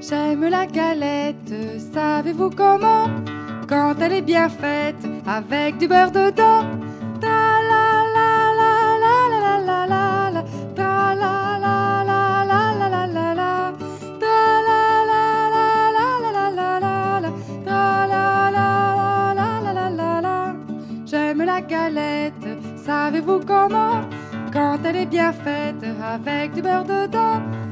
J'aime la galette, savez-vous comment? Quand elle est bien faite, avec du beurre dedans. Ta la la la la la la la la, ta la la la la la la la la, ta la la la la la la la la, ta la la la la la la la. J'aime la galette, savez-vous comment? Quand elle est bien faite, avec du beurre dedans.